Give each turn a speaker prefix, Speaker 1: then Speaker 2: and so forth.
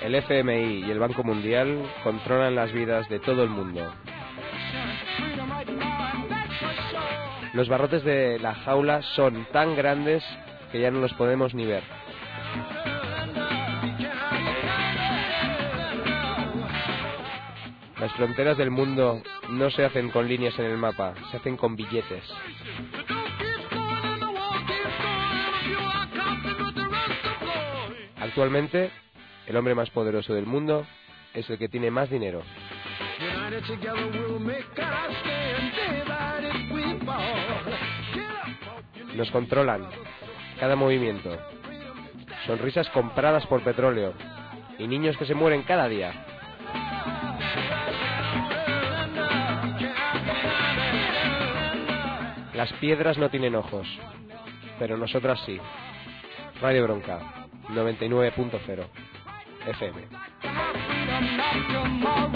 Speaker 1: El FMI y el Banco Mundial controlan las vidas de todo el mundo. Los barrotes de la jaula son tan grandes que ya no los podemos ni ver. Las fronteras del mundo no se hacen con líneas en el mapa, se hacen con billetes. Actualmente, el hombre más poderoso del mundo es el que tiene más dinero. Nos controlan cada movimiento. Sonrisas compradas por petróleo y niños que se mueren cada día. Las piedras no tienen ojos, pero nosotras sí. Radio Bronca 99.0 FM.